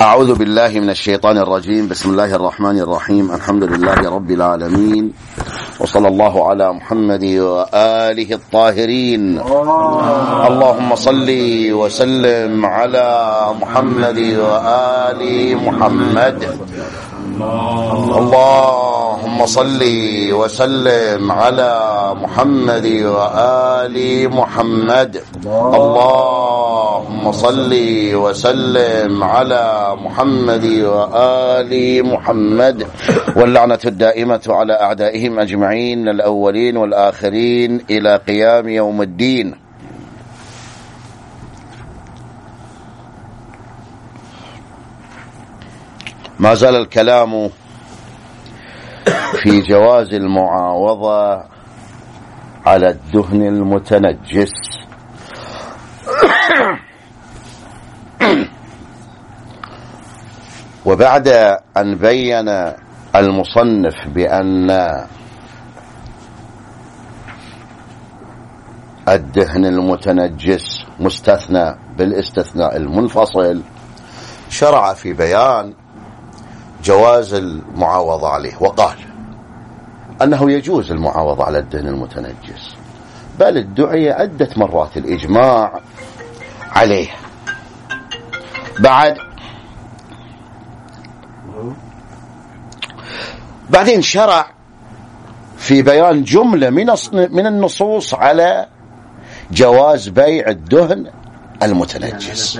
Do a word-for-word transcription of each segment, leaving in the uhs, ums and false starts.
أعوذ بالله من الشيطان الرجيم. بسم الله الرحمن الرحيم. الحمد لله رب العالمين، وصلى الله على محمد وآله الطاهرين. اللهم صل وسلم على محمد وآل محمد. اللهم صل وسلم على محمد وآل محمد. اللهم صل وسلم على محمد وآل محمد. واللعنة الدائمة على أعدائهم أجمعين، الأولين والآخرين، إلى قيام يوم الدين. ما زال الكلام في جواز المعاوضة على الدهن المتنجس. وبعد أن بين المصنف بأن الدهن المتنجس مستثنى بالاستثناء المنفصل، شرع في بيان جواز المعاوضة عليه، وقال أنه يجوز المعاوضة على الدهن المتنجس، بل ادعي عدة مرات الإجماع عليه. بعد بعدين شرع في بيان جملة من من النصوص على جواز بيع الدهن المتنجس.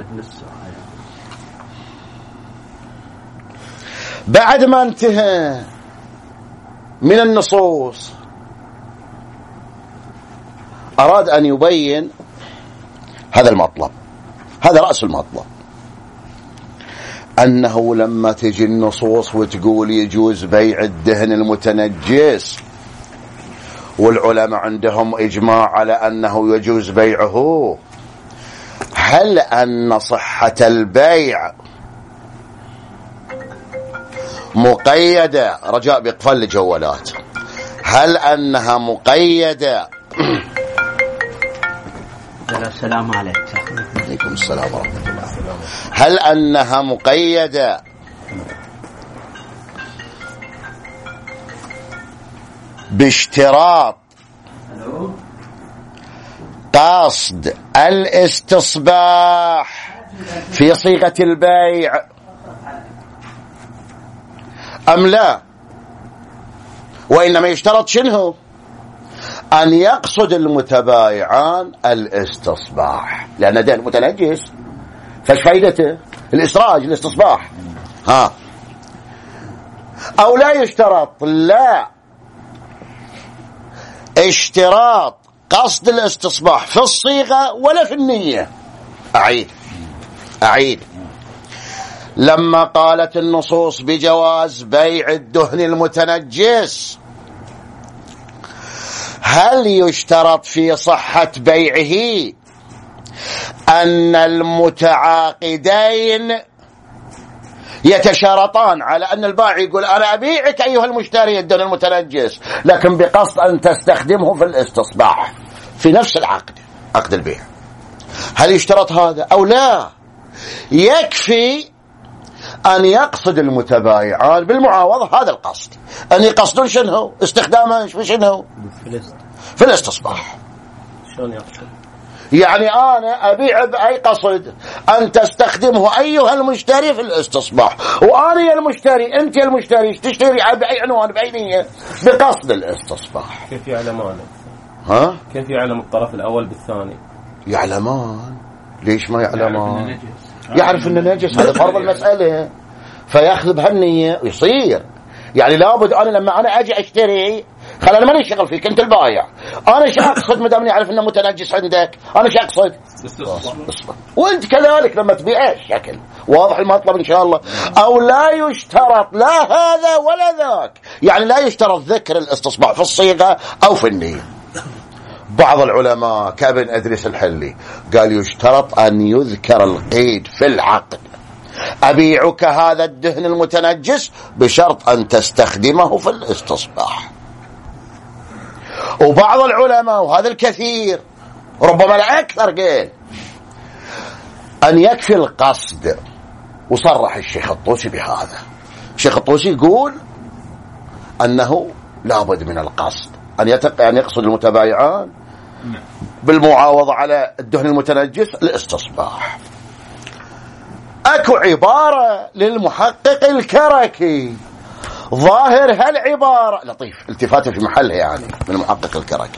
بعد ما انتهى من النصوص أراد أن يبين هذا المطلب، هذا رأس المطلب، أنه لما تجي النصوص وتقول يجوز بيع الدهن المتنجس، والعلماء عندهم إجماع على أنه يجوز بيعه، هل أن صحة البيع مقيدة؟ رجاء بإقفال الجوالات. هل أنها مقيدة؟ السلام عليكم. عليكم السلام ورحمة الله. هل أنها مقيدة باشتراط قصد الاستصباح في صيغة البيع أم لا؟ وإنما يشترط شنو؟ أن يقصد المتبايعان الاستصباح، لأن دهن متنجس فايش فايدته؟ الإسراج، الاستصباح. ها أو لا يشترط؟ لا، اشتراط قصد الاستصباح في الصيغة ولا في النية. أعيد أعيد لما قالت النصوص بجواز بيع الدهن المتنجس، هل يشترط في صحة بيعه أن المتعاقدين يتشارطان على أن البائع يقول أنا أبيعك أيها المشتري الدهن المتنجس، لكن بقصد أن تستخدمه في الاستصباح في نفس العقد، عقد البيع؟ هل يشترط هذا أو لا؟ يكفي أن يقصد المتبايعان بالمعاوضة هذا القصد، أن يقصدون شنو؟ استخدامه في شنو؟ في الاستصباح. شلون يقصد؟ يعني أنا أبيع بأي قصد؟ أن تستخدمه أيها المشتري في الاستصباح، وأنا يا المشتري، أنت يا المشتري تشتري بأي عنوان، بأي نية؟ بقصد الاستصباح. كيف يعلمان؟ ها؟ كيف يعلم الطرف الأول بالثاني؟ يعلمان. ليش ما يعلمان؟ يعرف أن نجس، هذا فرض المسألة، فيأخذ بهالنية ويصير. يعني لابد أنا لما أنا أجي أشتري، خل أنا ماني شغل فيك، أنت البايع، أنا شو أقصد مدام أعرف أنه متنجس عندك؟ أنا شو أقصد؟ وأنت كذلك لما تبيع شكل واضح المطلب إن شاء الله. أو لا يشترط لا هذا ولا ذاك، يعني لا يشترط ذكر الاستصباح في الصيغة أو في النية. بعض العلماء كابن أدريس الحلي قال يشترط أن يذكر القيد في العقد، أبيعك هذا الدهن المتنجس بشرط أن تستخدمه في الاستصباح. وبعض العلماء، وهذا الكثير ربما الأكثر، قال أن يكفي القصد وصرح الشيخ الطوسي بهذا. الشيخ الطوسي يقول أنه لابد من القصد، أن أن يقصد المتبايعان بالمعاوضة على الدهن المتنجس الاستصباح. أكو عبارة للمحقق الكركي، ظاهر هالعبارة لطيف، التفاته في محلها يعني، من المحقق الكركي.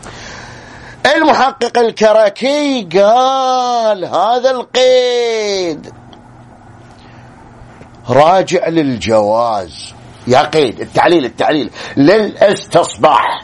المحقق الكركي قال هذا القيد راجع للجواز، يا قيد التعليل التعليل للاستصباح،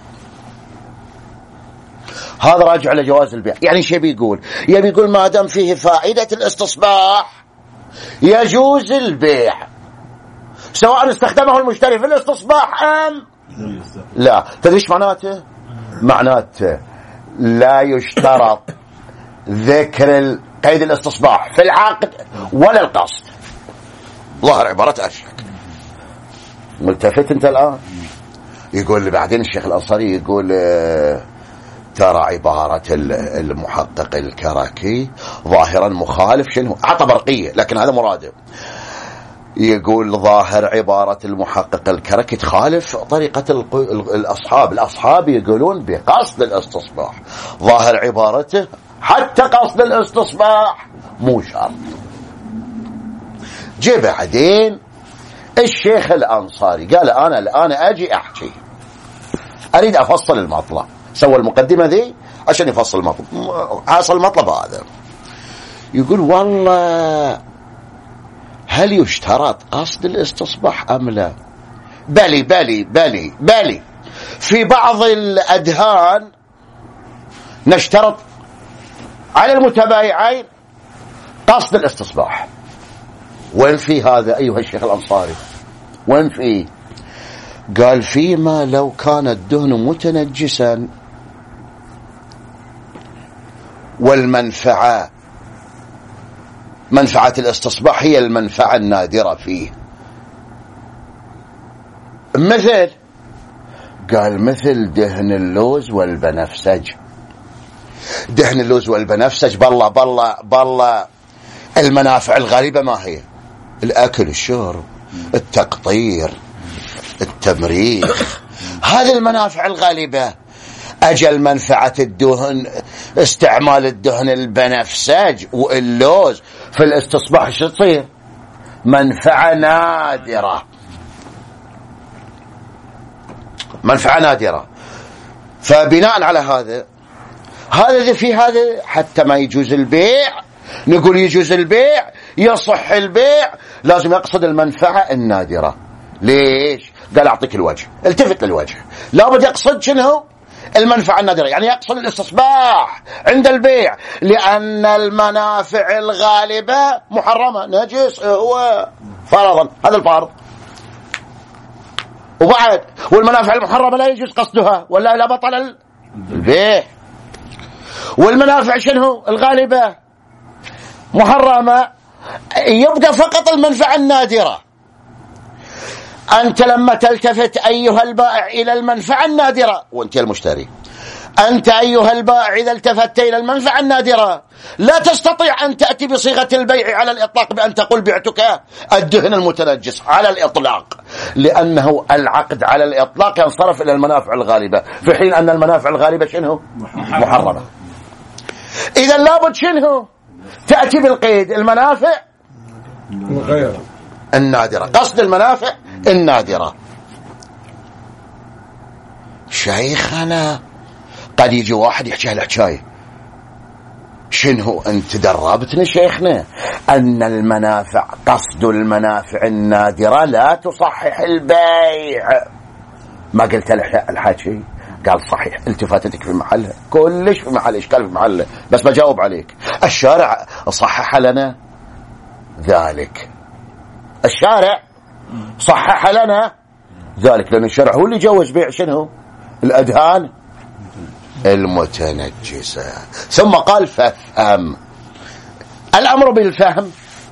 هذا راجع لجواز البيع. يعني شيء بيقول يبي يقول ما دام فيه فائدة الاستصباح يجوز البيع، سواء استخدمه المشتري في الاستصباح أم لا. تدري ايش معناته؟ معناته لا يشترط ذكر قيد الاستصباح في العقد ولا القصد. ظهر عبارة أشك. ملتفت انت الآن؟ يقول لي بعدين الشيخ الأنصاري يقول ترى عبارة المحقق الكركي ظاهرا مخالف، شنو عطى برقية لكن هذا مراده. يقول ظاهر عبارة المحقق الكركي تخالف طريقة الأصحاب. الأصحاب يقولون بقصد الاستصباح، ظاهر عبارته حتى قصد الاستصباح مو شرط. جي بعدين الشيخ الأنصاري قال أنا الآن أجي أحكي، أريد أفصل المطلب، سوى المقدمة ذي عشان يفصل المطلب، حاصل المطلب هذا. يقول والله هل يشترط قصد الاستصباح أم لا؟ بلي بلي بلي بلي في بعض الأدهان نشترط على المتبايعين قصد الاستصباح. وين في هذا أيها الشيخ الأنصاري؟ وين في؟ قال فيما لو كان الدهن متنجسا والمنفعة منفعة الاستصباح هي المنفعة النادرة فيه. مثل قال مثل دهن اللوز والبنفسج. دهن اللوز والبنفسج بالله بالله بالله المنافع الغالبة ما هي؟ الأكل، الشرب، التقطير، التمريخ، هذه المنافع الغالبة. أجل منفعة الدهن، استعمال الدهن البنفسج واللوز في الاستصباح شو تصير؟ منفعة نادرة، منفعة نادرة. فبناء على هذا هذا في هذا حتى ما يجوز البيع، نقول يجوز البيع، يصح البيع، لازم يقصد المنفعة النادرة. ليش؟ قال أعطيك الوجه، التفت للوجه، لابد يقصد شنو؟ المنفعة النادرة، يعني يقصد الاستصباح عند البيع، لأن المنافع الغالبة محرمة، نجس هو فرضا، هذا الفرض. وبعد والمنافع المحرمة لا يجوز قصدها ولا لا بطل البيع. والمنافع شنو الغالبة محرمة، يبقى فقط المنفعة النادرة. أنت لما تلتفت أيها البائع إلى المنفعة النادرة، وأنت المشتري، أنت أيها البائع إذا التفت إلى المنفعة النادرة لا تستطيع أن تأتي بصيغة البيع على الإطلاق بأن تقول بعتك الدهن المتنجس على الإطلاق، لأنه العقد على الإطلاق ينصرف إلى المنافع الغالبة، في حين أن المنافع الغالبة شنو؟ محرمة. إذا لابد شنو؟ تأتي بالقيد المنافع النادرة، قصد المنافع النادرة. شيخنا قد يجي واحد يحكي هالحكاية، شنو انت دربتنا شيخنا ان المنافع قصد المنافع النادرة لا تصحح البيع. ما قلت الحكي؟ قال صحيح، التفاتتك في محلها، كلش في محل، اشكال في محله، بس بجاوب عليك. الشارع صحح لنا ذلك، الشارع صحح لنا ذلك، لأن الشرع هو اللي جوز بيع شنو؟ الأدهان المتنجسة. ثم قال فافهم. الأمر بالفهم،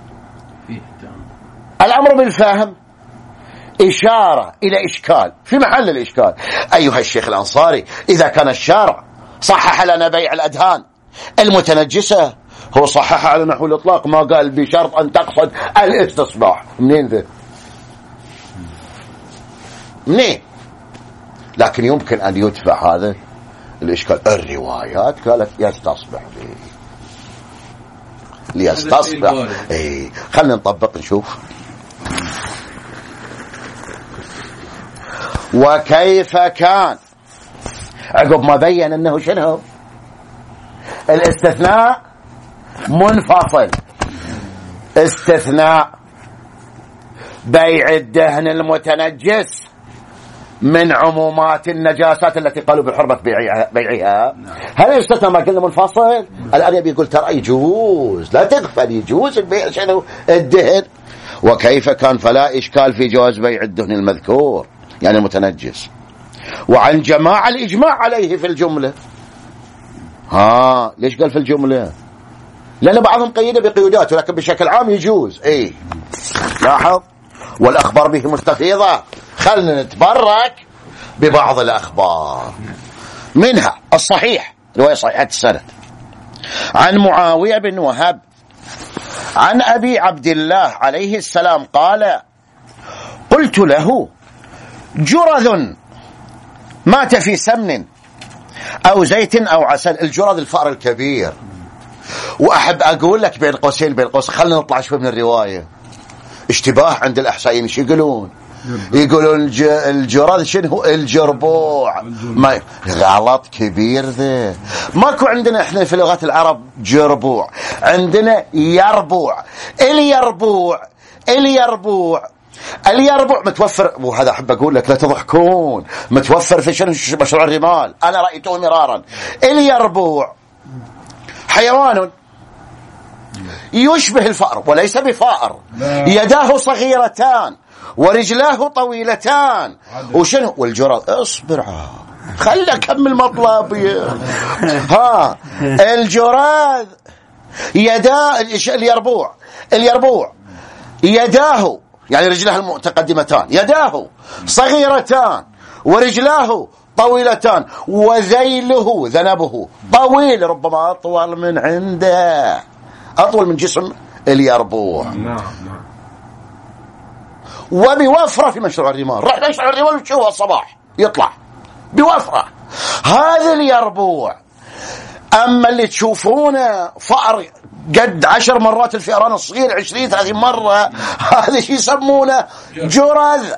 الأمر بالفهم إشارة إلى إشكال في محل الإشكال. أيها الشيخ الأنصاري، إذا كان الشارع صحح لنا بيع الأدهان المتنجسة، هو صححها على نحو الإطلاق، ما قال بشرط أن تقصد الاستصباح. منين ذا؟ منين؟ لكن يمكن أن يدفع هذا الإشكال. الروايات قالت يستصبح به، ليستصبح. اي خلينا نطبق نشوف. وكيف كان عقب ما بين انه شنو الاستثناء منفصل، استثناء بيع الدهن المتنجس من عمومات النجاسات التي قالوا بحرمة بيعها, بيعها. هل الاستثناء ما قلنا منفصل؟ الآن يبي يقول ترى يجوز، لا تغفل، يجوز البيع شنو الدهن. وكيف كان فلا إشكال في جواز بيع الدهن المذكور يعني المتنجس، وعن جماعة الإجماع عليه في الجملة. ها ليش قال في الجملة؟ لأن بعضهم قيده بقيودات، ولكن بشكل عام يجوز. اي لاحظ، والأخبار به مستفيضة. خلنا نتبرك ببعض الأخبار، منها الصحيح، رواية صحيحة السند عن معاوية بن وهب عن أبي عبد الله عليه السلام قال: قلت له: جرذ مات في سمن أو زيت أو عسل. الجرذ الفأر الكبير. وأحب أقول لك بين قوسين بين قوس، خلنا نطلع شوي من الرواية. اشتباه عند الأحسائيين، شو يقولون؟ يقولون الج... الجرذ شنو؟ الجربوع. ما غلط كبير ذا. ماكو عندنا احنا في لغات العرب جربوع، عندنا يربوع. اليربوع اليربوع اليربوع متوفر، وهذا أحب أقول لك لا تضحكون، متوفر في شنو؟ مشروع الرمال، أنا رأيته مرارا. اليربوع حيوان يشبه الفأر وليس بفأر، يداه صغيرتان ورجلاه طويلتان. وشنو؟ والجرذ. اصبر خلي أكمل مطلبي. ها الجرذ يدا اليربوع اليربوع يداه يعني رجلاه المتقدمتان، يداه صغيرتان ورجلاه طويلتان وذيله ذنبه طويل، ربما أطول من عنده، أطول من جسم اليربوع. نعم نعم. وبوفرة في مشروع الرمال. راح مشروع الرمال وتشوفه الصباح يطلع بوفرة. هذا اليربوع. أما اللي تشوفونه فأر قد عشر مرات الفئران الصغير، عشرين ثلاثين مرة، هذا شي يسمونه جرذ.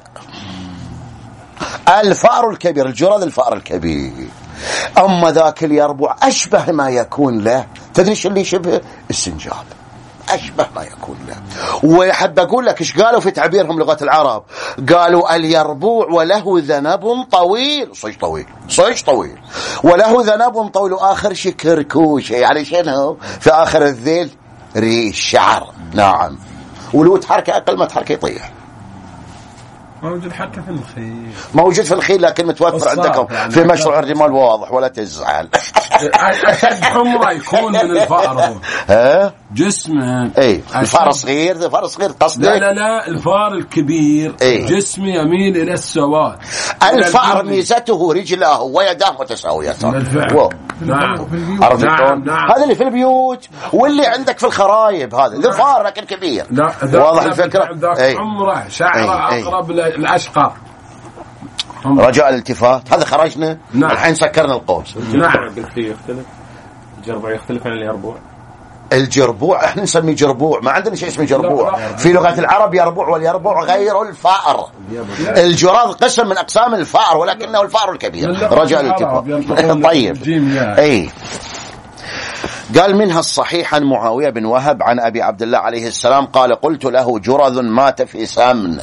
الفأر الكبير، الجرذ الفأر الكبير. أما ذاك اليربوع أشبه ما يكون له، تدري شو اللي شبه؟ السنجاب، أشبه ما يكون له. ويحب أقول لك إيش قالوا في تعبيرهم لغة العرب؟ قالوا اليربوع وله ذنب طويل، صيش طويل صيش طويل وله ذنب طويل، وآخر شي كركوش، يعني شنو في آخر الذيل؟ ريش شعر. نعم. ولو تحركه أقل ما تحركه يطيح. موجود حتى في الخيل، موجود في الخيل، لكن متوفر عندكم يعني في مشروع الرمال واضح، ولا تزعل. أشد حمرة يكون من الفأر. ها جسمه اي الفار صغير، الفار صغير قصدك؟ لا لا لا، الفار الكبير ايه؟ جسمه يميل إلى السواد. الفار ميزته رجلاه ويداه متساويتان. نعم. نعم. نعم. هذا اللي في البيوت واللي عندك في الخرايب، هذا ذا فار لكن كبير. واضح الفكرة؟ اي حمرة شعره أقرب للأشقر. رجاء الالتفات، هذا خرجنا. نعم. الحين سكرنا القوس. نعم. يختلف الجربوع، يختلف عن اليربوع. الجربوع احنا نسميه جربوع، ما عندنا شيء اسمه جربوع في لغة العرب. يربوع، واليربوع غير الفأر. الجراد قسم من أقسام الفأر ولكنه الفأر الكبير. رجاء الالتفات. طيب اي قال منها الصحيح عن معاوية بن وهب عن أبي عبد الله عليه السلام قال: قلت له: جرذ مات في سمن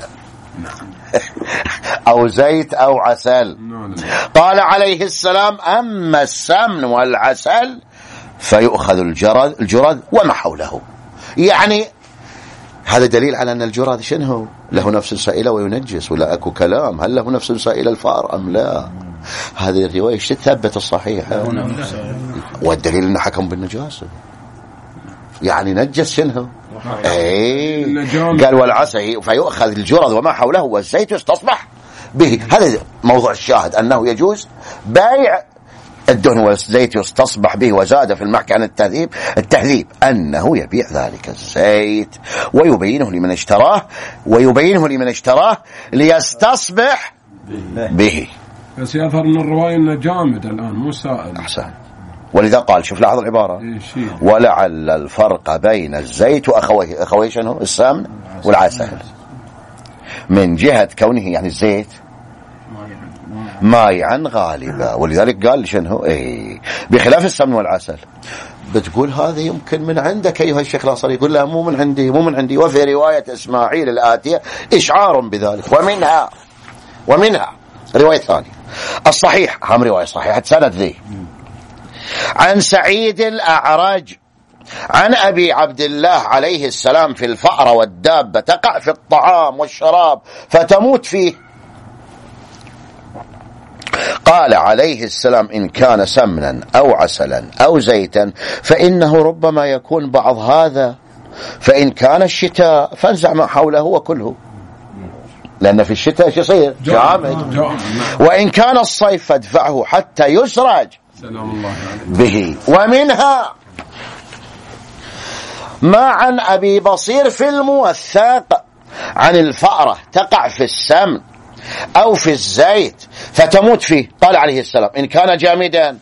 أو زيت أو عسل. قال عليه السلام: أما السمن والعسل فيؤخذ الجرذ الجرذ وما حوله. يعني هذا دليل على أن الجرذ شنو؟ له نفس سائلة وينجس، ولا أكو كلام هل له نفس سائلة الفار أم لا. هذه الرواية تثبت الصحيحة، والدليل أنه حكم بالنجاسة، يعني نجس شنو؟ اي قال والعسل فيؤخذ الجرذ وما حوله والزيت يستصبح به. هذا موضوع الشاهد، أنه يجوز بيع الدهن والزيت يستصبح به، وزاد في المحكي عن التهذيب التهذيب أنه يبيع ذلك الزيت ويبينه لمن اشتراه ويبينه لمن اشتراه ليستصبح به. بس يظهر ان الرواية انه جامد الآن مو سائل. أحسن. ولذا قال شوف لاحظ العبارة ولعل الفرق بين الزيت وأخويه، أخويه شنو؟ السمن والعسل، من جهة كونه يعني الزيت مايعا غالبا، ولذلك قال شنو ايه بخلاف السمن والعسل. بتقول هذا يمكن من عندك أيها الشيخ الأصلي، يقول لا مو من عندي مو من عندي وفي رواية إسماعيل الآتية إشعار بذلك. ومنها ومنها رواية ثانية الصحيح، هم رواية صحيحة سند ذي عن سعيد الأعرج عن أبي عبد الله عليه السلام في الفأر والدابة تقع في الطعام والشراب فتموت فيه. قال عليه السلام إن كان سمنا أو عسلا أو زيتا فإنه ربما يكون بعض هذا، فإن كان الشتاء فانزع ما حوله وكله، لأن في الشتاء ايش يصير؟ جامد. وإن كان الصيف فادفعه حتى يسرج به. ومنها ما عن أبي بصير في الموثق عن الفأرة تقع في السمن أو في الزيت فتموت فيه. قال عليه السلام إن كان جامدا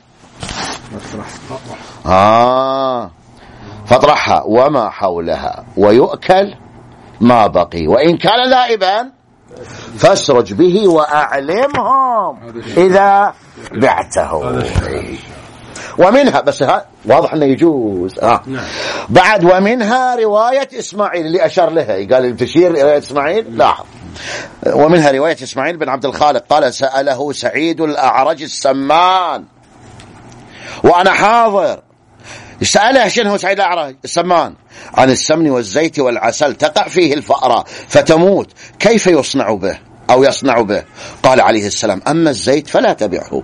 آه فاطرحها وما حولها ويؤكل ما بقي، وإن كان ذائبا فاسرج به وأعلمهم إذا بعته. ومنها بس ها واضح أنه يجوز آه. بعد ومنها رواية إسماعيل اللي أشار لها، قال تشير رواية إسماعيل لاحظ. ومنها رواية إسماعيل بن عبد الخالق قال سأله سعيد الأعرج السمان وأنا حاضر، سأله شنو سعيد الأعرج السمان عن السمن والزيت والعسل تقع فيه الفأرة فتموت كيف يصنع به أو يصنع به؟ قال عليه السلام أما الزيت فلا تبعه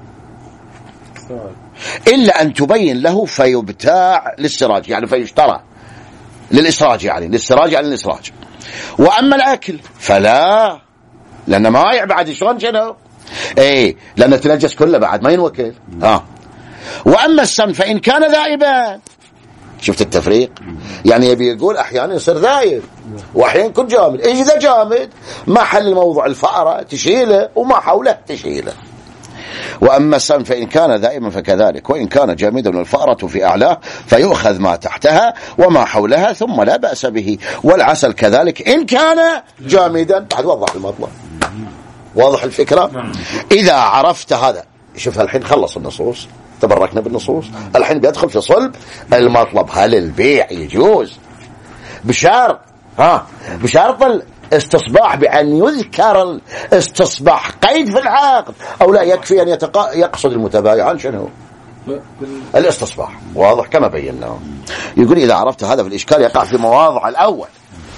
إلا أن تبين له فيبتاع للسراج، يعني فيشترى للإسراج، يعني للسراج يعني للإسراج. وأما الأكل فلا، لأن ما يعبعد شلون شنو إيه لأنه تنجس كله بعد ما ينوكل آه. وأما السمن فإن كان ذائبا، شفت التفريق؟ يعني يبي يقول أحيانا يصير ذايب وأحيانا يكون جامد. إيش إذا جامد ما حل موضوع الفأرة تشيله وما حوله تشيله. وأما السمن فإن كان ذائما فكذلك، وإن كان جامدا الفأرة في أعلاه فيؤخذ ما تحتها وما حولها ثم لا بأس به. والعسل كذلك إن كان جامدا. بعد وضح المطلب، واضح الفكرة. إذا عرفت هذا شوف الحين خلص النصوص، تبركنا بالنصوص، الحين بيدخل في صلب المطلب. هل البيع يجوز بشرط ها بشرط الاستصباح بأن يذكر الاستصباح قيد في العقد، أو لا يكفي أن يتق... يقصد المتبايعان شنو الاستصباح؟ واضح كما بينا. يقول إذا عرفت هذا في الإشكال يقع في مواضع الأول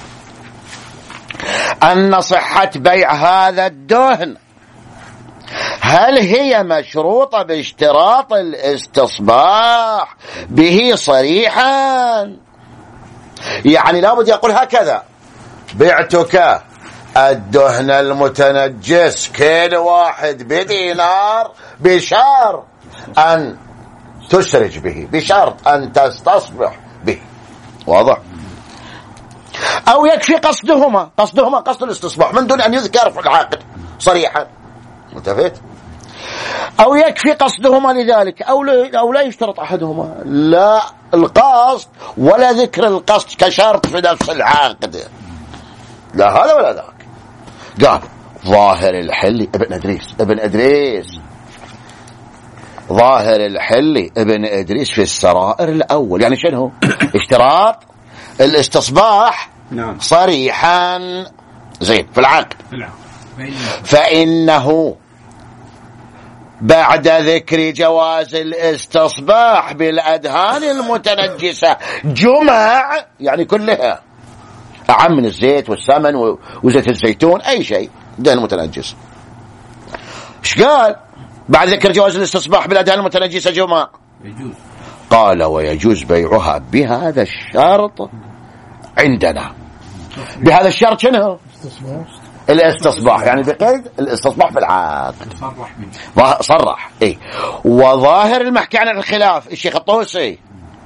أن صحة بيع هذا الدهن هل هي مشروطة باشتراط الاستصباح به صريحا؟ يعني لابد يقول هكذا بعتك الدهن المتنجس كيلو واحد بدينار بشرط أن تسرج به، بشرط أن تستصبح به. واضح؟ أو يكفي قصدهما قصدهما قصد الاستصباح من دون أن يذكر في العقد صريحا. متفق؟ أو يكفي قصدهما لذلك، أو لا, أو لا يشترط أحدهما، لا القصد ولا ذكر القصد كشرط في نفس العقد، لا هذا ولا ذاك. قال ظاهر الحلي ابن إدريس ابن إدريس ظاهر الحلي ابن إدريس في السرائر الأول، يعني شنو اشتراط الاستصباح صريحا زين في العقد، فإنه بعد ذكر جواز الاستصباح بالأدهان المتنجسة جمع، يعني كلها أعم من الزيت والسمن وزيت الزيتون أي شيء دهن متنجس. ايش قال بعد ذكر جواز الاستصباح بالأدهان المتنجسة جمع؟ يجوز. قال ويجوز بيعها بهذا الشرط عندنا. بهذا الشرط شنو؟ الاستصباح، يعني بقيد الاستصباح في العقد. صرح اي. وظاهر المحكي عن الخلاف الشيخ الطوسي.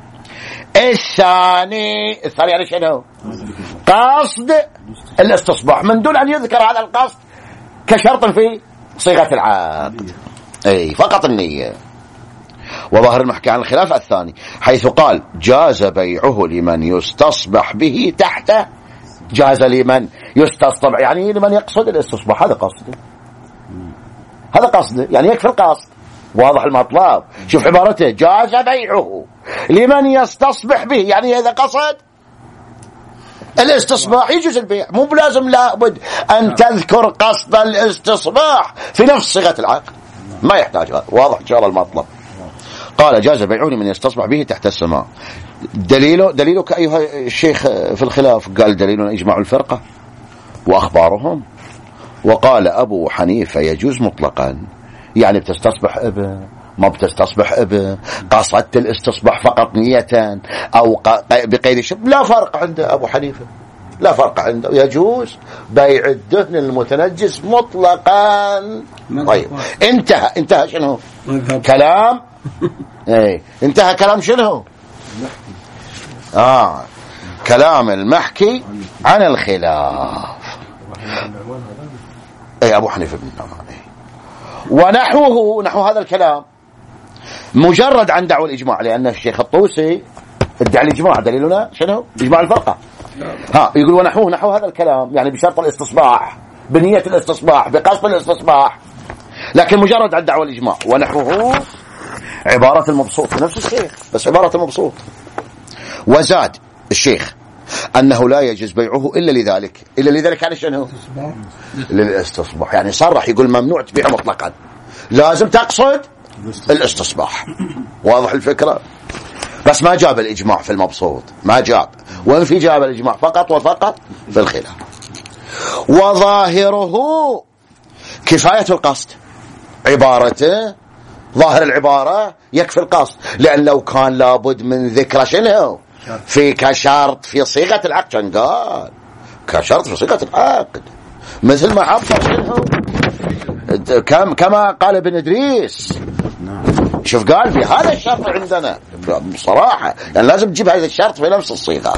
الثاني الثاني يعني شنو؟ قصد الاستصباح من دون ان يذكر هذا القصد كشرط في صيغة العقد، اي فقط النية. وظاهر المحكي عن الخلاف الثاني حيث قال جاز بيعه لمن يستصبح به تحت، جاز لمن يستصبح يعني لمن يقصد الاستصباح، هذا قصده، هذا قصده يعني يكفي القصد. واضح المطلب. شوف عبارته جاز بيعه لمن يستصبح به، يعني إذا قصد الاستصباح يجوز البيع، مو بلازم لابد أن تذكر قصد الاستصباح في نفس صيغة العقد، ما يحتاج هذا. واضح إن شاء الله المطلب. قال جاز بيعه لمن يستصبح به تحت السماء. دليله دليلك أيها الشيخ في الخلاف، قال دليلنا إجماع الفرقة وأخبارهم. وقال أبو حنيفة يجوز مطلقا، يعني بتستصبح ابن ما بتستصبح ابن، قصدت الاستصباح فقط نية أو بقيد الشرط، لا فرق عند أبو حنيفة، لا فرق عنده، يجوز بيع الدهن المتنجس مطلقا. طيب انتهى انتهى شنو كلام ايه انتهى كلام شنو اه كلام المحكي عن الخلاف. اي ابو حنيفه بن النعمان. ونحوه نحو هذا الكلام مجرد عن دعوى الاجماع، لان الشيخ الطوسي ادعى الاجماع، دليلنا شنو؟ اجماع الفرقه. ها يقول ونحوه نحو هذا الكلام، يعني بشرط الاستصباح، بنية الاستصباح، بقصد الاستصباح، لكن مجرد عن دعوى الاجماع. ونحوه عبارة المبسوط، نفس الشيخ بس عبارة المبسوط. وزاد الشيخ أنه لا يجوز بيعه إلا لذلك، إلا لذلك يعني شنو؟ للاستصباح، يعني صرح يقول ممنوع تبيع مطلقا، لازم تقصد الاستصباح. واضح الفكرة؟ بس ما جاب الإجماع في المبسوط، ما جاب، وإن في جاب الإجماع فقط وفقط في الخلاف. وظاهره كفاية القصد، عبارته ظاهر العبارة يكفي القصد، لأن لو كان لابد من ذكر شنو في كشرط في صيغة العقد، كان قال كشرط في صيغة العقد، مثل ما عبر شنو كما قال ابن إدريس. شوف قال في هذا الشرط عندنا بصراحة، يعني لازم تجيب هذا الشرط في نفس الصيغة.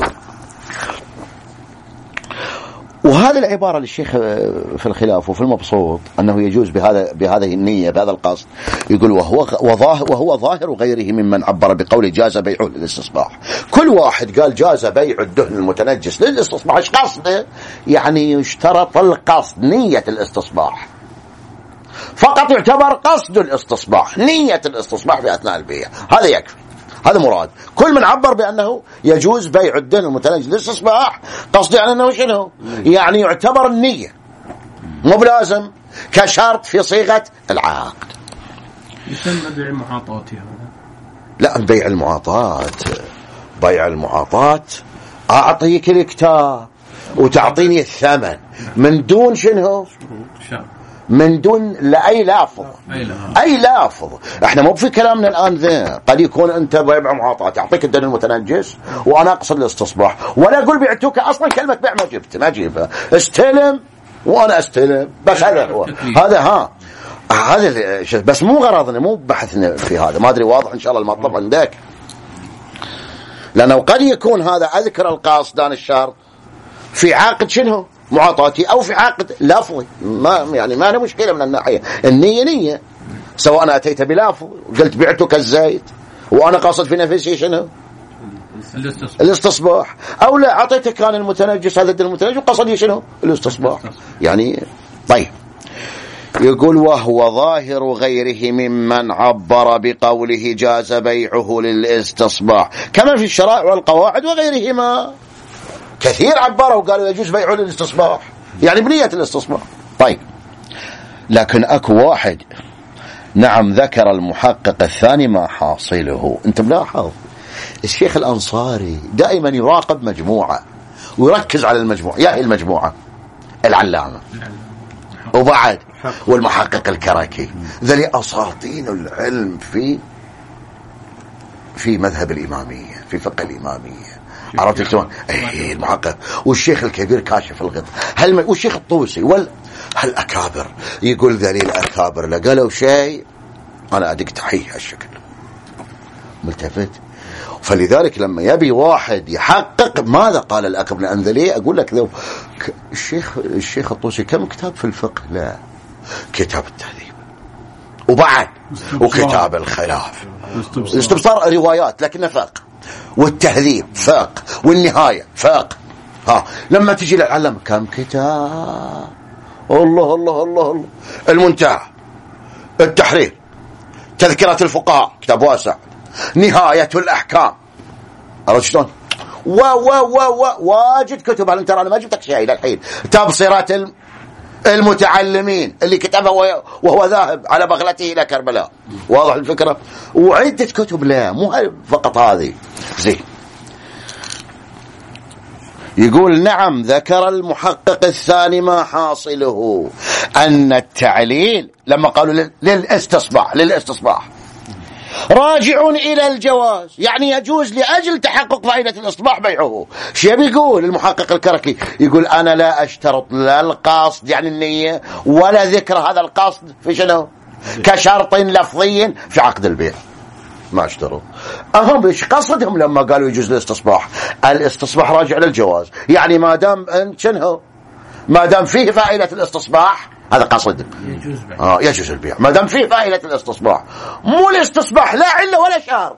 وهذه العبارة للشيخ في الخلاف وفي المبسوط أنه يجوز بهذا بهذه النية بهذا القصد، يقول وهو وظاهر وهو ظاهر غيره ممن عبر بقول جاز بيعه للاستصباح. كل واحد قال جاز بيع الدهن المتنجس للاستصباح، ايش قصده؟ يعني يشترط القصد نية الاستصباح، فقط يعتبر قصد الاستصباح نية الاستصباح في أثناء البيع، هذا يكفي، هذا مراد. كل من عبر بأنه يجوز بيع الدهن المتنجس للاستصباح قصدي على أنه شنو؟ يعني يعتبر النية، مو بلازم كشرط في صيغة العقد. يسمى بيع معاطاتي هذا؟ لا، بيع المعاطات، بيع المعاطات أعطيك الكتاب وتعطيني الثمن من دون شنو؟ من دون لأي لافظ، أي لافظ. احنا مو في كلامنا الآن ذا، قد يكون أنت بيع معاطاة تعطيك الدهن المتنجس وأنا أقصد الاستصباح، ولا أقول بعتوك، أصلا كلمة بيع ما جبت ما جيبها، استلم وأنا استلم، بس هذا هو هذا ها هذا بس مو غرضنا، مو بحثنا في هذا. ما أدري واضح إن شاء الله المطلب عندك، لأنه قد يكون هذا أذكر القاصدان الشرط في عقد شنو معاطاتي أو في عقد لفظي، ما يعني ما أنا مشكلة من الناحية النية نية، سواء أنا أتيت بلافظ قلت بعتك الزيت وأنا قاصد في نفسي شنو الاستصباح، أو لا أعطيتك كان المتنجس هذا الدين المتنجس وقصدي شنو الاستصباح يعني. طيب يقول وهو ظاهر غيره ممن عبر بقوله جاز بيعه للاستصباح، كما في الشرائع والقواعد وغيرهما كثير عبروا وقالوا يجوز بيعه للاستصباح، يعني بنية الاستصباح. طيب لكن أكو واحد نعم ذكر المحقق الثاني ما حاصله. انت ملاحظ الشيخ الأنصاري دائما يراقب مجموعة ويركز على المجموعة، يا هي المجموعة العلامة وبعد والمحقق الكركي، ذلي أساطين العلم في في مذهب الإمامية، في فقه الإمامية، عرفت شلون؟ اي المحقق والشيخ الكبير كاشف الغطاء. هل والشيخ الطوسي وال هالأكابر يقول ذليل أكابر لا قالوا شيء أنا أدق تحيه هالشكل ملتفت. فلذلك لما يبي واحد يحقق ماذا قال الأكبر الأنذلي أقول لك ذو الشيخ الشيخ الطوسي كم كتاب في الفقه؟ لا كتاب التهذيب وبعد وكتاب الخلاف الاستبصار روايات لكنه فقه والتهذيب فقه والنهاية فقه. ها لما تجي للعلم كم كتاب الله الله الله الله المنتهى التحرير تذكرة الفقهاء كتاب واسع نهاية الأحكام عرفت شلون و و و و واجد كتب. هل ترى أنا ما جبتك شيء إلى الحين تبصرة المتعلمين اللي كتبه وهو ذاهب على بغلته إلى كربلاء واضح الفكرة وعدة كتب لا مو فقط هذه زين. يقول نعم ذكر المحقق الثاني ما حاصله أن التعليل لما قالوا للاستصباح للاستصباح راجع إلى الجواز يعني يجوز لأجل تحقق فائدة الإصباح بيعه. شيء بيقول المحقق الكركي يقول أنا لا أشترط لا القصد يعني النية ولا ذكر هذا القصد في شنو كشرط لفظي في عقد البيع ما اشتروا. أهم إيش قصدهم لما قالوا يجوز الاستصباح؟ الاستصباح راجع للجواز يعني ما دام شنو ما دام فيه فائدة الاستصباح هذا قصد يجوز البيع. آه يجوز البيع ما دام فيه فائدة الاستصباح مو الاستصباح لا علة ولا شرط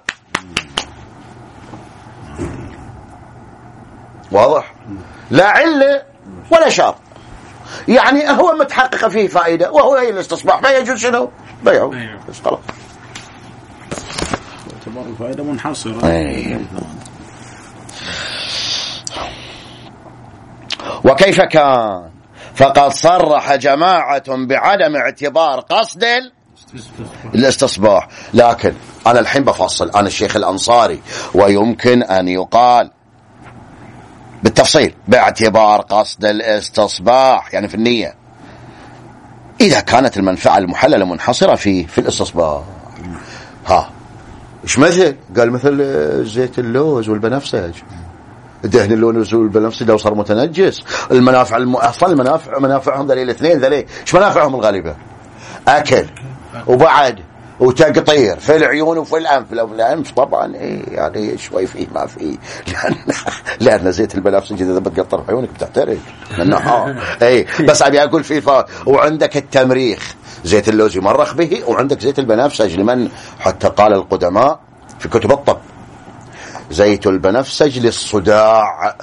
واضح لا علة ولا شرط يعني هو متحقق فيه فائدة وهو هي الاستصباح ما يجوز شنو بيعه بس خلاص اعتبار الفائدة منحصرة. وكيف كان فقد صرح جماعة بعدم اعتبار قصد الاستصباح. لكن أنا الحين بفصل أنا الشيخ الأنصاري ويمكن أن يقال بالتفصيل باعتبار قصد الاستصباح يعني في النية إذا كانت المنفعة المحللة منحصرة في في الاستصباح. ها إيش مثل؟ قال مثل زيت اللوز والبنفسج دهن اللون والبنفسج لو صار متنجس المنافع الأصل المنافع منافعهم ذلك الاثنين ذلك إيش منافعهم الغالبة أكل وبعد وتقطير في العيون وفي الأنف. الأنف طبعا إيه يعني شوي فيه ما فيه لأن لأن زيت البنفسج إذا بتقطر في عيونك بتحترق لأنه إيه بس أبي أقول فيه فا وعندك التمريخ زيت اللوز يمرخ به وعندك زيت البنفسج لمن حتى قال القدماء في كتب الطب زيت البنفسج للصداع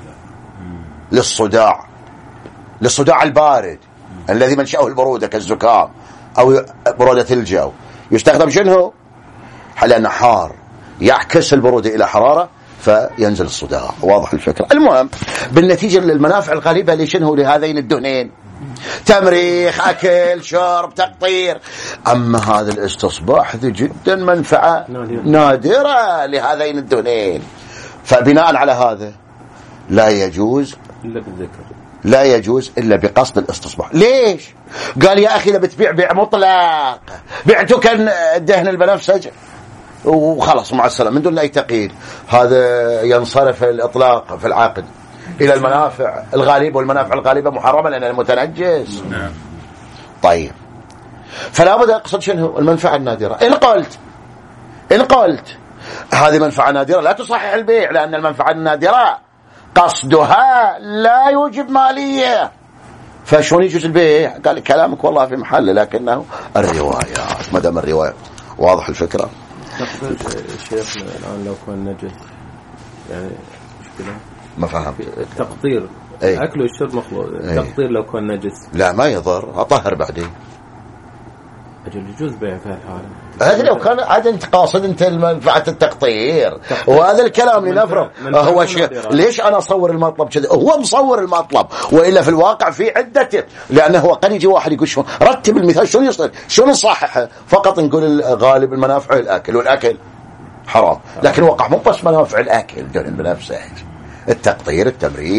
للصداع للصداع البارد الذي منشأه البرودة كالزكام أو برودة الجو يستخدم شنو لأنه حار يعكس البرودة إلى حرارة فينزل الصداع واضح الفكرة. المهم بالنتيجة المنافع الغالبة لشنو لهذين الدهنين تمريخ أكل شرب تقطير. أما هذا الاستصباح ذي جدا منفعة نادرة لهذين الدهنين فبناء على هذا لا يجوز إلا بالذكر لا يجوز إلا بقصد الاستصباح. ليش؟ قال يا أخي لما بتبيع بيع مطلق بعتك الدهن البنفسج وخلاص مع السلامة من دون أي تقييد هذا ينصرف الإطلاق في العقد إلى المنافع الغالبة والمنافع الغالبة محرمة لأنها متنجس. نعم. طيب فلا بد أقصد شنو المنفعة النادرة. إن قلت إن قلت هذه منفعة نادرة لا تصحح البيع لأن المنفعة النادرة قصدها لا يوجب مالية فشون يجوز البيع؟ قال كلامك والله في محله لكنه الروايات ما دام الرواية واضح الفكرة. تقصد شيخنا الآن لو كان نجس يعني مشكلة ما فهم التقطير أي. أكل والشرب مخلوط التقطير لو كان نجس لا ما يضر أطهر بعدين أجل يجوز بيع في الحالة هذا لو كان عاد انت قاصد انت منفعة التقطير وهذا الكلام لنفرض هو شيء ليش انا اصور المطلب كذا هو مصور المطلب والا في الواقع في عدته لانه هو قد يجي واحد يقول شو رتب المثال شلون يصير شلون نصححه فقط نقول الغالب المنافع الاكل والاكل حرام لكن وقع مو بس منافع الاكل دون بنفسه التقطير التمريخ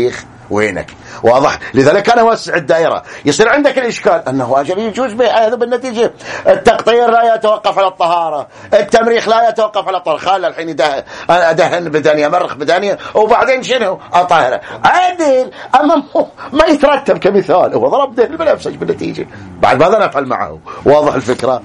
وينك؟ واضح. لذلك أنا وسع الدائرة. يصير عندك الإشكال أنه أجل يجوز بيع، هذا بالنتيجة التقطير لا يتوقف على الطهارة، التمريخ لا يتوقف على الطهارة. خال الحين أنا أدهن بدانية، مرخ بدانية، وبعدين شنو؟ أطهره. عدل. أما ما يترتب كمثال، هو ضرب دهن بنفسج بالنتيجة، بعد ماذا نفعل معه؟ واضح الفكرة.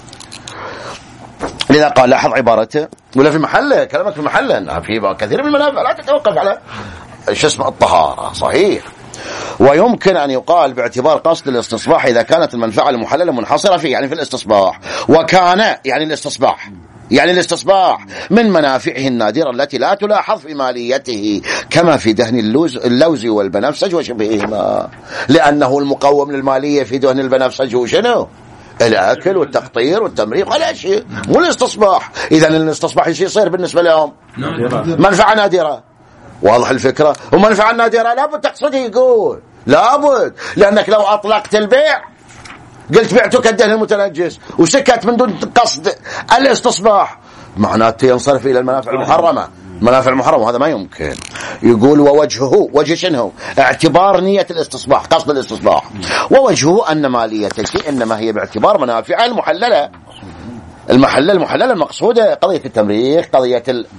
لذا قال لاحظ عبارته ولا في محله، كلامك في محله، في كثير من المنافع لا تتوقف على شو اسمه الطهارة. صحيح. ويمكن أن يقال باعتبار قصد الاستصباح إذا كانت المنفعة المحللة منحصرة فيه، يعني في الاستصباح، وكان يعني الاستصباح يعني الاستصباح من منافعه النادرة التي لا تلاحظ في ماليته، كما في دهن اللوز, اللوز والبنفسج وشبههما، لأنه المقوم للمالية في دهن البنفسج وشنو؟ الأكل والتقطير والتمريق ولا شيء، مو الاستصباح. إذن الاستصباح ايش يصير بالنسبة لهم؟ منفعة نادرة. واضح الفكرة. ومنفعة نادرة لابد تقصده، يقول لابد، لأنك لو أطلقت البيع قلت بعتك الدهن المتنجس وسكت من دون قصد الاستصباح، معناته ينصرف إلى المنافع المحرمة. المنافع المحرمة هذا ما يمكن. يقول ووجهه، وجه شنو؟ اعتبار نية الاستصباح، قصد الاستصباح، ووجهه أن مالية الشيء إنما هي باعتبار منافع المحللة، المحلل المحللة المقصودة، قضية التمريخ، قضية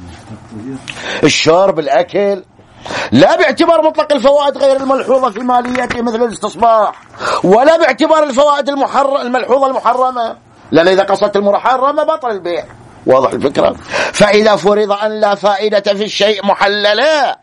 الشرب، الأكل، لا باعتبار مطلق الفوائد غير الملحوظة في ماليته مثل الاستصباح، ولا باعتبار الفوائد المحر... الملحوظة المحرمة، لأن إذا قصدت المحرمة بطل البيع. واضح الفكرة. فإذا فرض أن لا فائدة في الشيء محللة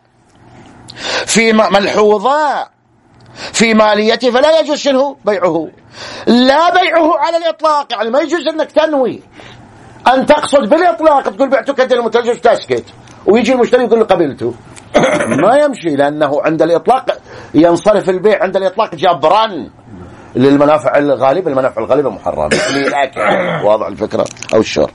في ملحوظة في ماليته فلا يجوز شنو؟ بيعه. لا بيعه على الإطلاق، يعني ما يجوز أنك تنوي أن تقصد بالإطلاق تقول بعتك الدهن المتنجس تسكت ويجي المشتري يقول له قبلته، ما يمشي، لأنه عند الإطلاق ينصرف البيع عند الإطلاق جبرا للمنافع الغالبة، المنافع الغالبة محرمة للأكل. واضح الفكرة أو الشرب.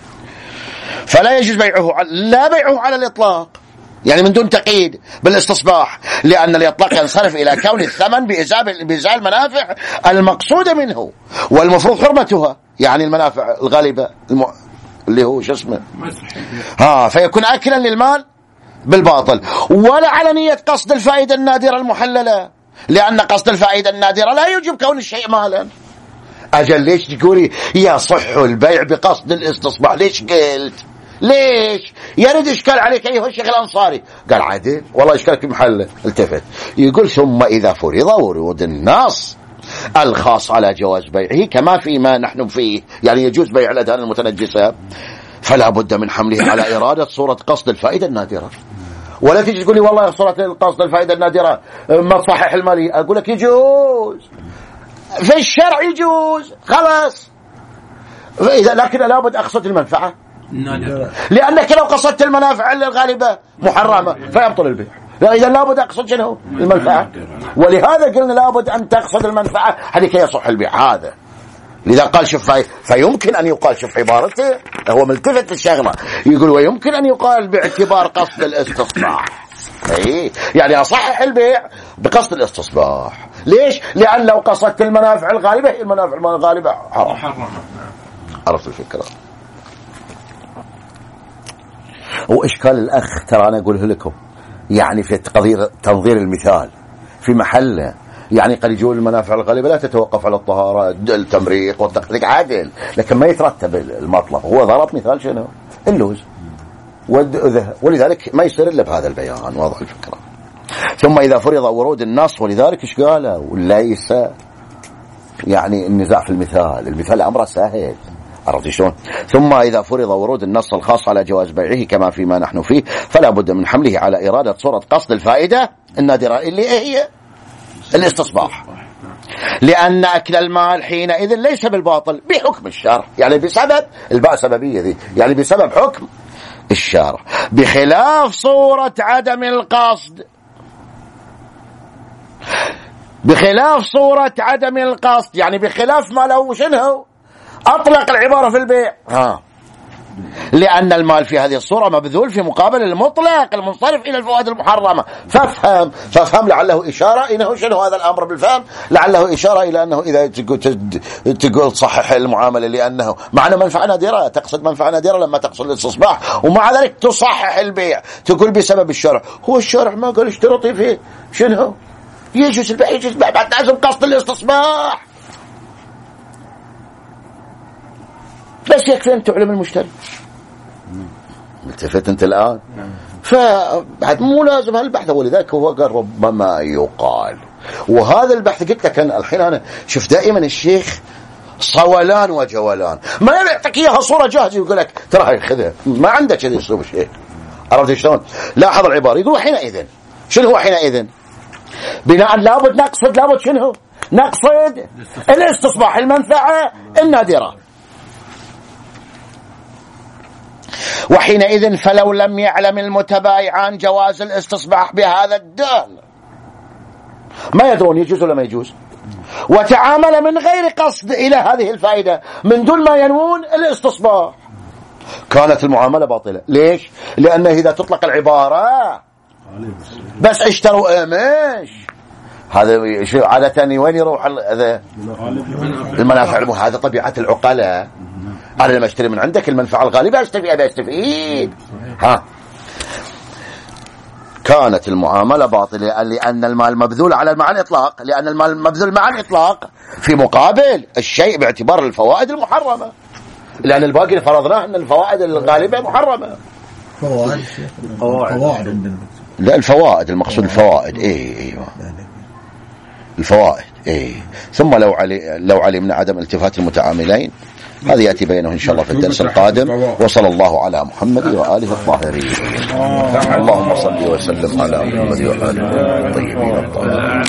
فلا يجوز بيعه، لا بيعه على الإطلاق، يعني من دون تقييد بالاستصباح، لأن الإطلاق ينصرف إلى كون الثمن بإزاء المنافع المقصودة منه والمفروض حرمتها، يعني المنافع الغالبة الم... اللي هو شو اسمه ها، فيكون أكلا للمال بالباطل، ولا على نية قصد الفائدة النادرة المحللة، لأن قصد الفائدة النادرة لا يوجب كون الشيء مالا. أجل ليش تقولي يصح البيع بقصد الاستصباح؟ ليش قلت؟ ليش؟ يرد إشكال عليك أيها الشيخ الأنصاري. قال عادل والله إشكالك محله. التفت يقول ثم إذا فرض ورود النص الخاص على جواز بيعه كما فيما نحن فيه، يعني يجوز بيع الأدهان المتنجسة، فلا بد من حمله على إرادة صورة قصد الفائدة النادرة. ولا تيجي تقولي والله صورة قصد الفائدة النادرة ما تصحح المالي. أقول لك يجوز في الشرع، يجوز خلاص. إذا لكن لابد أقصد المنفعة، لأنك لو قصدت المنافع الغالبة محرمة فيبطل البيع. إذا لابد أقصد شنو؟ المنفعة. ولهذا قلنا لابد أن تقصد المنفعة لكي يصح البيع. هذا لذا قال شوف، فيمكن أن يقال، شوف عبارته هو ملتفت الشغلة، يقول ويمكن أن يقال باعتبار قصد الاستصباح، أي يعني أصحح البيع بقصد الاستصباح. ليش؟ لأن لو قصدت المنافع الغالبة المنافع الغالبة حرام. عرفت الفكرة؟ وإشكال الأخ ترى أنا أقوله لكم يعني في تقدير تنظير المثال في محله، يعني قد يجول المنافع الغالبة لا تتوقف على الطهارة، التمريق والتقطيع عادل، لكن ما يترتب المطلب. هو ضرب مثال شنو؟ اللوز، ولذلك ما يصير إلا بهذا البيان. واضح الفكرة. ثم إذا فرض ورود النص، ولذلك إيش قاله؟ وليس يعني النزاع في المثال، المثال أمره سهل، عرفت شلون؟ ثم إذا فرض ورود النص الخاص على جواز بيعه كما فيما نحن فيه فلا بد من حمله على إرادة صورة قصد الفائدة النادرة اللي هي الاستصباح، لأن أكل المال حينئذ ليس بالباطل بحكم الشرع، يعني بسبب الباء سببية ذي، يعني بسبب حكم الشرع، بخلاف صورة عدم القصد، بخلاف صورة عدم القصد، يعني بخلاف ما لو شنو أطلق العبارة في البيع ها، لأن المال في هذه الصورة مبذول في مقابل المطلق المنصرف إلى الفوائد المحرمة. فافهم فافهم لعله إشارة إنه شنو هذا الأمر بالفهم، لعله إشارة إلى أنه إذا تقول تقول تصحح المعاملة لأنه معنى منفعة نادرة، تقصد منفعة نادرة لما تقصد الاستصباح، ومع ذلك تصحح البيع تقول بسبب الشرع. هو الشرع ما قال اشترطي فيه شنو يجوز البيع يجوز البيع بعد لازم قصد الاستصباح، بس يكفي أن تعلم المشتري. التفت أنت الآن، فبعد مو لازم هالبحث، ولذلك هو قال ربما يقال. وهذا البحث قلت لك أنا الحين أنا شوف دائما الشيخ صولان وجولان، ما يعطيك إياها صورة جاهزة ويقول لك ترى خذها، ما عنده كذا أسلوب الشيخ. عرفت شلون؟ لاحظ العبارة، يقول حينئذ شنو هو حينئذ؟ بناء لابد نقصد لابد شنو؟ نقصد الاستصباح المنفعة النادرة. وحينئذ فلو لم يعلم المتبايعان جواز الاستصباح بهذا الدال، ما يدرون يجوز ولا ما يجوز، وتعامل من غير قصد إلى هذه الفائدة من دون ما ينوون الاستصباح، كانت المعاملة باطلة. ليش؟ لأنه إذا تطلق العبارة بس اشتروا امش، هذا عادة وين يروح هذا المنافع؟ هذا طبيعة العقلاء، أنا لما أشتري من عندك المنفعة الغالبة أستفيد أبي أستفيد. ها كانت المعاملة باطلة لأن المال مبذول على مع الإطلاق، لأن المال مبذول مع الإطلاق في مقابل الشيء باعتبار الفوائد المحرمة، لأن الباقي فرضناه أن الفوائد الغالبة محرمة. فوائد فوائد لا الفوائد المقصود الفوائد إيه إيوه الفوائد إيه. ثم لو علي لو علمنا عدم التفات المتعاملين، هذا يأتي بينه إن شاء الله في الدرس القادم. وصلى الله على محمد وآله الطاهرين. اللهم صل وسلم على محمد وآله الطيبين الطاهرين.